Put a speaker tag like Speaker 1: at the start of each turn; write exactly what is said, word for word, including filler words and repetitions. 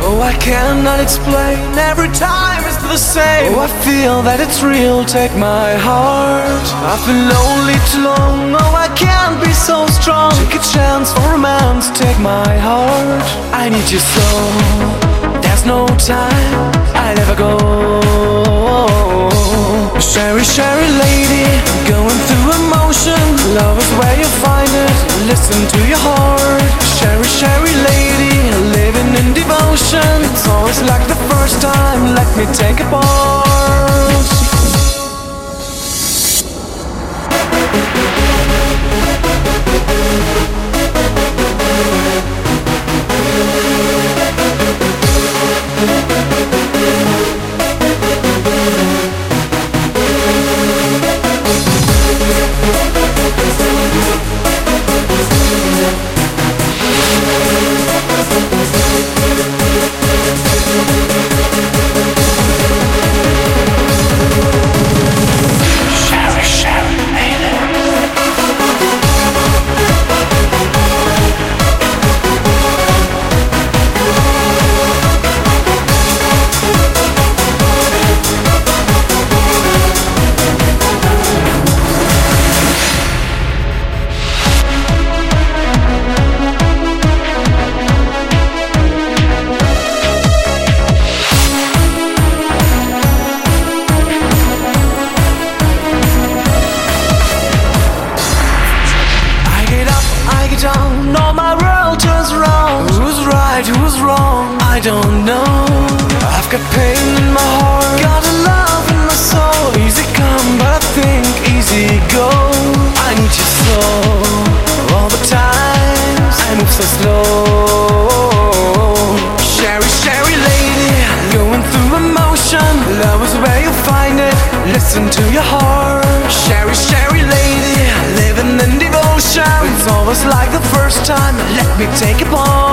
Speaker 1: Oh, I cannot explain, every time it's the same. Oh, I feel that it's real, take my heart. I've been lonely too long, oh, I can't be so strong. Take a chance for romance, take my heart. I need you so, there's no time, I never go. Sherry, Sherry lady, going through emotion. Love is where you find it, listen to your heart. Sherry, Sherry lady, living in devotion. It's always like the first time, let me take a part. No, my world turns round. Who's right, who's wrong, I don't know. I've got pain in my heart, got a love in my soul. Easy come, but I think easy go. I need you so, all the times I move so slow. Sherry, Sherry lady, going through emotion. Love is where you find it, listen to your heart. Sherry, Sherry lady, living in devotion. It's always like the first time, let me take a part.